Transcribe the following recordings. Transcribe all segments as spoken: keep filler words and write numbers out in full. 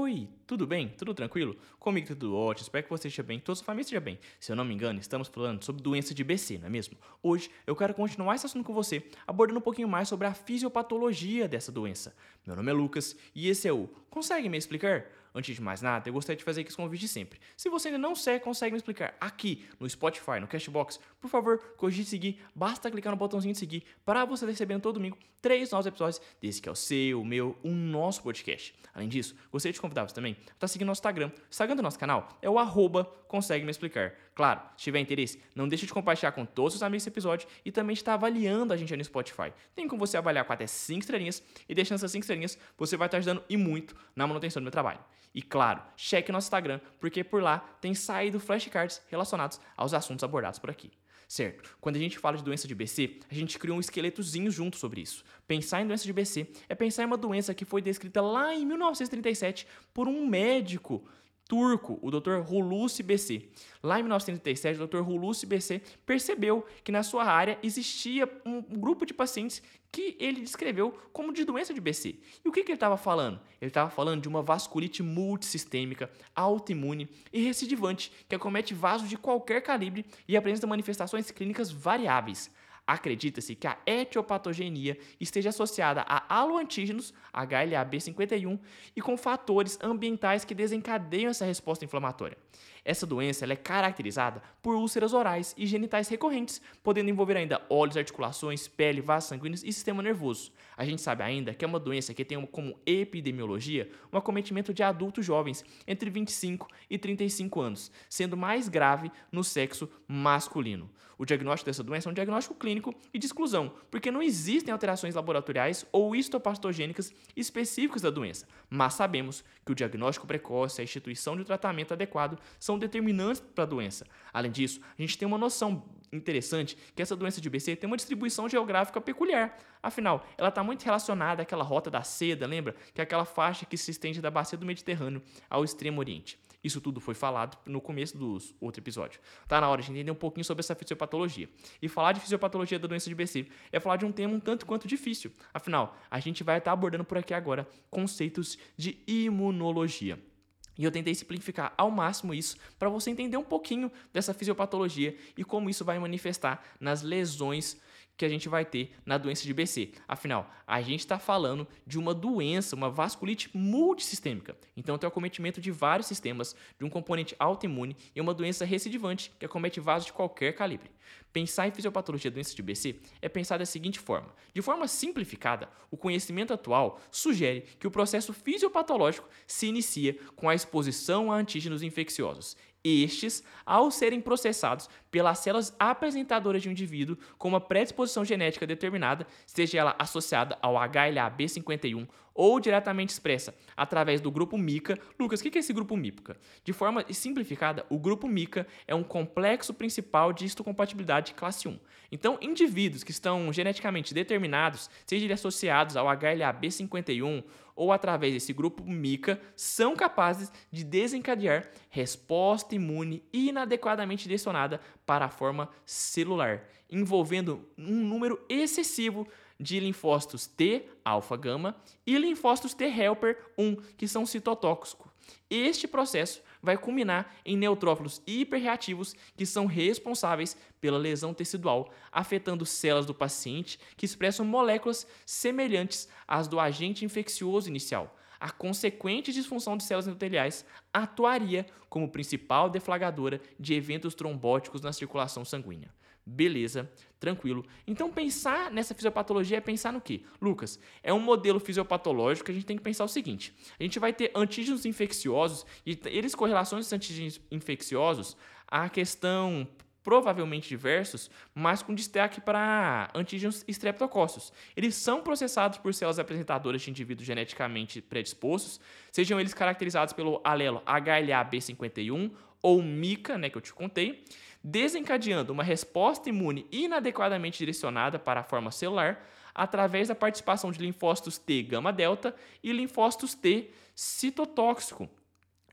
Oi, tudo bem? Tudo tranquilo? Comigo tá tudo ótimo, espero que você esteja bem, que toda sua família esteja bem. Se eu não me engano, estamos falando sobre doença de B C, não é mesmo? Hoje eu quero continuar esse assunto com você, abordando um pouquinho mais sobre a fisiopatologia dessa doença. Meu nome é Lucas e esse é o Consegue Me Explicar? Antes de mais nada, eu gostaria de fazer aqui esse convite de sempre. Se você ainda não segue, consegue me explicar aqui no Spotify, no Cashbox, por favor, cogite seguir, basta clicar no botãozinho de seguir para você receber todo domingo três novos episódios desse que é o seu, o meu, o nosso podcast. Além disso, gostaria de convidar você também para seguir nosso Instagram. O Instagram do nosso canal é o arroba Consegue Me Explicar. Claro, se tiver interesse, não deixe de compartilhar com todos os amigos esse episódio e também de estar avaliando a gente aí no Spotify. Tem como você avaliar com até cinco estrelinhas e deixando essas cinco estrelinhas, você vai estar ajudando e muito na manutenção do meu trabalho. E claro, cheque nosso Instagram, porque por lá tem saído flashcards relacionados aos assuntos abordados por aqui. Certo, quando a gente fala de doença de B C, a gente criou um esqueletozinho junto sobre isso. Pensar em doença de B C é pensar em uma doença que foi descrita lá em mil novecentos e trinta e sete por um médico turco, o doutor Hulusi B C. Lá em mil novecentos e trinta e sete, o doutor Hulusi B C percebeu que na sua área existia um grupo de pacientes que ele descreveu como de doença de B C. E o que, que ele estava falando? Ele estava falando de uma vasculite multissistêmica, autoimune e recidivante, que acomete vasos de qualquer calibre e apresenta manifestações clínicas variáveis. Acredita-se que a etiopatogenia esteja associada a haloantígenos, H L A B cinquenta e um, e com fatores ambientais que desencadeiam essa resposta inflamatória. Essa doença ela é caracterizada por úlceras orais e genitais recorrentes, podendo envolver ainda olhos, articulações, pele, vasos sanguíneos e sistema nervoso. A gente sabe ainda que é uma doença que tem como epidemiologia um acometimento de adultos jovens entre vinte e cinco e trinta e cinco anos, sendo mais grave no sexo masculino. O diagnóstico dessa doença é um diagnóstico clínico e de exclusão, porque não existem alterações laboratoriais ou histopatogênicas específicas da doença, mas sabemos que o diagnóstico precoce e a instituição de um tratamento adequado são determinantes para a doença. Além disso, a gente tem uma noção interessante que essa doença de B C tem uma distribuição geográfica peculiar. Afinal, ela está muito relacionada àquela rota da seda, lembra? Que é aquela faixa que se estende da bacia do Mediterrâneo ao Extremo Oriente. Isso tudo foi falado no começo do outro episódio. Tá na hora de entender um pouquinho sobre essa fisiopatologia. E falar de fisiopatologia da doença de B C é falar de um tema um tanto quanto difícil. Afinal, a gente vai estar abordando por aqui agora conceitos de imunologia. E eu tentei simplificar ao máximo isso para você entender um pouquinho dessa fisiopatologia e como isso vai manifestar nas lesões que a gente vai ter na doença de B C. Afinal, a gente está falando de uma doença, uma vasculite multissistêmica. Então, tem o acometimento de vários sistemas, de um componente autoimune e uma doença recidivante que acomete vasos de qualquer calibre. Pensar em fisiopatologia da doença de B C é pensar da seguinte forma. De forma simplificada, o conhecimento atual sugere que o processo fisiopatológico se inicia com a exposição a antígenos infecciosos. Estes, ao serem processados pelas células apresentadoras de um indivíduo com uma predisposição genética determinada, seja ela associada ao H L A B cinquenta e um ou diretamente expressa através do grupo MICA. Lucas, o que é esse grupo MICA? De forma simplificada, o grupo MICA é um complexo principal de histocompatibilidade classe um. Então, indivíduos que estão geneticamente determinados, sejam associados ao H L A B cinquenta e um ou através desse grupo MICA, são capazes de desencadear resposta imune inadequadamente direcionada para a forma celular, envolvendo um número excessivo de linfócitos T, alfa-gama, e linfócitos T helper um, que são citotóxicos. Este processo vai culminar em neutrófilos hiperreativos que são responsáveis pela lesão tecidual, afetando células do paciente que expressam moléculas semelhantes às do agente infeccioso inicial. A consequente disfunção de células endoteliais atuaria como principal deflagradora de eventos trombóticos na circulação sanguínea. Beleza, tranquilo. Então, pensar nessa fisiopatologia é pensar no quê? Lucas, é um modelo fisiopatológico que a gente tem que pensar o seguinte. A gente vai ter antígenos infecciosos e eles correlacionam esses antígenos infecciosos à questão provavelmente diversos, mas com destaque para antígenos estreptococos. Eles são processados por células apresentadoras de indivíduos geneticamente predispostos, sejam eles caracterizados pelo alelo H L A B cinquenta e um ou MICA, né, que eu te contei, desencadeando uma resposta imune inadequadamente direcionada para a forma celular através da participação de linfócitos T gama-delta e linfócitos T citotóxico.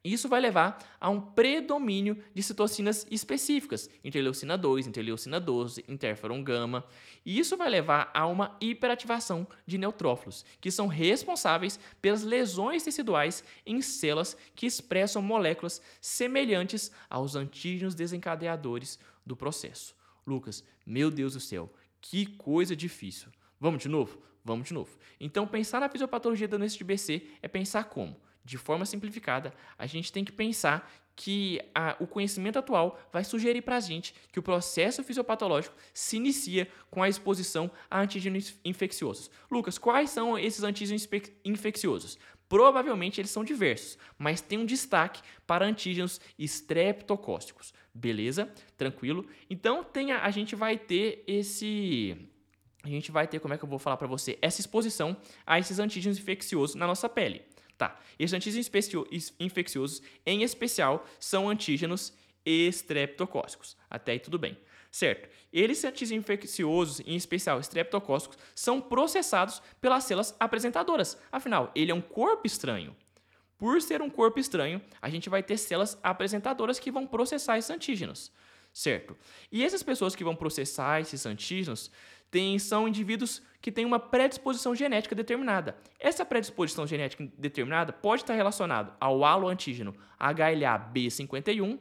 Isso vai levar a um predomínio de citocinas específicas, interleucina dois, interleucina doze, interferon gama, e isso vai levar a uma hiperativação de neutrófilos, que são responsáveis pelas lesões teciduais em células que expressam moléculas semelhantes aos antígenos desencadeadores do processo. Lucas, meu Deus do céu, que coisa difícil. Vamos de novo? Vamos de novo. Então, pensar na fisiopatologia da doença de B C é pensar como? De forma simplificada, a gente tem que pensar que a, o conhecimento atual vai sugerir para a gente que o processo fisiopatológico se inicia com a exposição a antígenos infecciosos. Lucas, quais são esses antígenos infecciosos? Provavelmente eles são diversos, mas tem um destaque para antígenos estreptocócicos. Beleza? Tranquilo? Então tem a, a gente vai ter esse... A gente vai ter, como é que eu vou falar para você? Essa exposição a esses antígenos infecciosos na nossa pele. Tá, esses antígenos infecciosos, em especial, são antígenos estreptocócicos. Até aí tudo bem, certo? Esses antígenos infecciosos, em especial estreptocócicos, são processados pelas células apresentadoras. Afinal, ele é um corpo estranho. Por ser um corpo estranho, a gente vai ter células apresentadoras que vão processar esses antígenos, certo? E essas pessoas que vão processar esses antígenos Tem, são indivíduos que têm uma predisposição genética determinada. Essa predisposição genética determinada pode estar relacionada ao haloantígeno H L A B cinquenta e um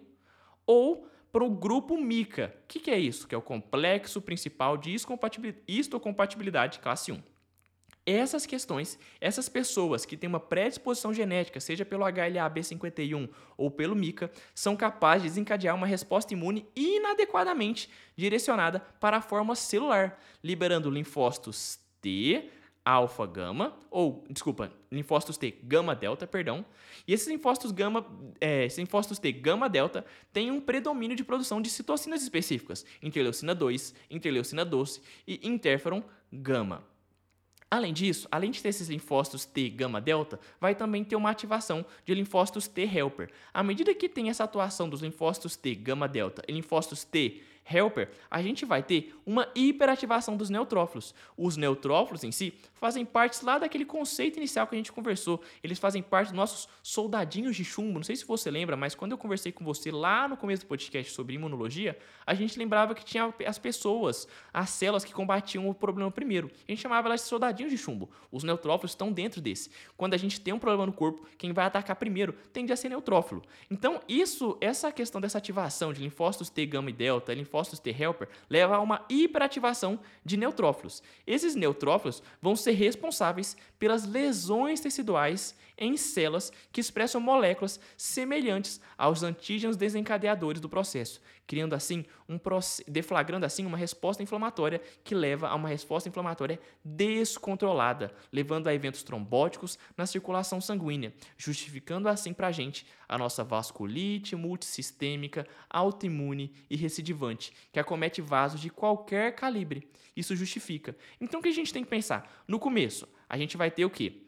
ou para o grupo M I C A. O que, que é isso? Que é o complexo principal de histocompatibilidade classe um. Essas questões, essas pessoas que têm uma predisposição genética, seja pelo H L A B cinquenta e um ou pelo M I C A, são capazes de desencadear uma resposta imune inadequadamente direcionada para a forma celular, liberando linfócitos T, alfa, gama, ou, desculpa, linfócitos T, gama, delta, perdão. E esses linfócitos gama, é, esses linfócitos T, gama, delta, têm um predomínio de produção de citocinas específicas, interleucina dois, interleucina doze e interferon gama. Além disso, além de ter esses linfócitos T gama delta, vai também ter uma ativação de linfócitos T helper. À medida que tem essa atuação dos linfócitos T gama delta e linfócitos T helper, a gente vai ter uma hiperativação dos neutrófilos. Os neutrófilos em si fazem parte lá daquele conceito inicial que a gente conversou. Eles fazem parte dos nossos soldadinhos de chumbo. Não sei se você lembra, mas quando eu conversei com você lá no começo do podcast sobre imunologia, a gente lembrava que tinha as pessoas, as células que combatiam o problema primeiro. A gente chamava elas de soldadinhos de chumbo. Os neutrófilos estão dentro desse. Quando a gente tem um problema no corpo, quem vai atacar primeiro tende a ser neutrófilo. Então, isso, essa questão dessa ativação de linfócitos T gama e delta, linfócitos T helper, leva a uma hiperativação de neutrófilos. Esses neutrófilos vão ser responsáveis pelas lesões teciduais em células que expressam moléculas semelhantes aos antígenos desencadeadores do processo, criando assim um deflagrando assim uma resposta inflamatória que leva a uma resposta inflamatória descontrolada, levando a eventos trombóticos na circulação sanguínea, justificando assim para a gente a nossa vasculite multissistêmica, autoimune e recidivante, que acomete vasos de qualquer calibre. Isso justifica. Então o que a gente tem que pensar? No começo, a gente vai ter o quê?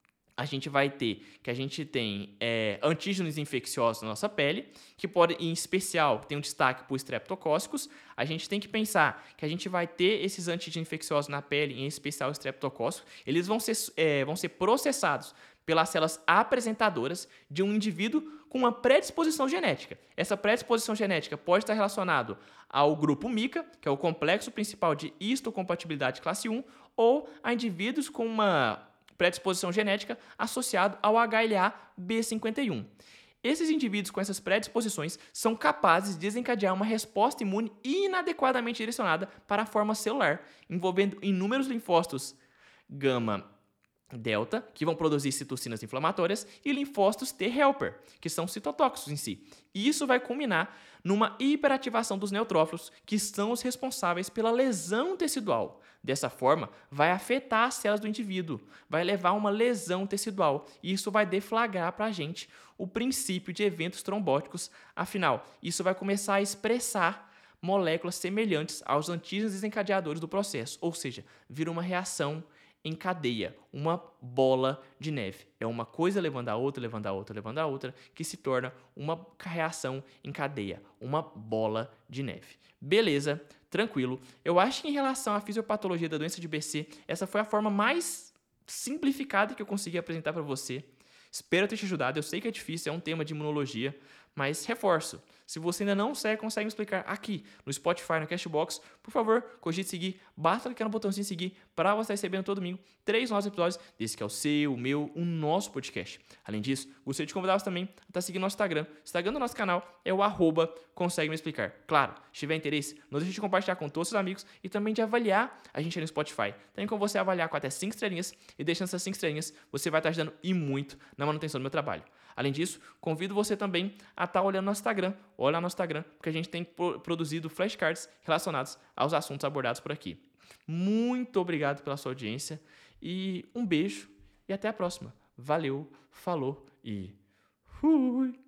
A gente vai ter que a gente tem é, antígenos infecciosos na nossa pele, que podem, em especial, tem um destaque para os estreptocócicos. A gente tem que pensar que a gente vai ter esses antígenos infecciosos na pele, em especial os estreptocócicos. Eles vão ser, é, vão ser processados pelas células apresentadoras de um indivíduo com uma predisposição genética. Essa predisposição genética pode estar relacionada ao grupo M I C A, que é o complexo principal de histocompatibilidade classe um, ou a indivíduos com uma predisposição genética associado ao H L A B cinquenta e um. Esses indivíduos com essas predisposições são capazes de desencadear uma resposta imune inadequadamente direcionada para a forma celular, envolvendo inúmeros linfócitos gama delta, que vão produzir citocinas inflamatórias, e linfócitos T helper, que são citotóxicos em si. E isso vai culminar numa hiperativação dos neutrófilos, que são os responsáveis pela lesão tecidual. Dessa forma, vai afetar as células do indivíduo, vai levar a uma lesão tecidual, e isso vai deflagrar para a gente o princípio de eventos trombóticos. Afinal, isso vai começar a expressar moléculas semelhantes aos antígenos desencadeadores do processo, ou seja, vira uma reação em cadeia, uma bola de neve. É uma coisa levando a outra, levando a outra, levando a outra, que se torna uma reação em cadeia, uma bola de neve. Beleza, tranquilo. Eu acho que em relação à fisiopatologia da doença de B C, essa foi a forma mais simplificada que eu consegui apresentar para você. Espero ter te ajudado, eu sei que é difícil, é um tema de imunologia, mas reforço, se você ainda não segue, consegue me explicar aqui no Spotify, no Castbox, por favor, cogite seguir, basta clicar no botãozinho seguir para você estar recebendo todo domingo três novos episódios desse que é o seu, o meu, o nosso podcast. Além disso, gostaria de convidar você também a estar seguindo nosso Instagram. O Instagram do nosso canal é o arroba consegue me explicar. Claro, se tiver interesse, não deixe de compartilhar com todos os seus amigos e também de avaliar a gente aí no Spotify. Tem como você avaliar com até cinco estrelinhas e deixando essas cinco estrelinhas, você vai estar ajudando e muito na manutenção do meu trabalho. Além disso, convido você também a estar olhando no Instagram, olha no Instagram, porque a gente tem produzido flashcards relacionados aos assuntos abordados por aqui. Muito obrigado pela sua audiência e um beijo e até a próxima. Valeu, falou e fui!